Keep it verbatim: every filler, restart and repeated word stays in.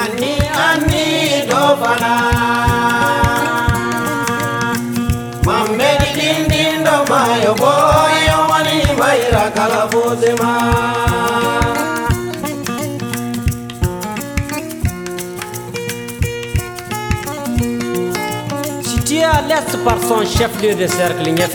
Ani ani do fana Mamedi din din do bayo boyo wani bayra kala bozema Situé à l'est par son chef-lieu de cercle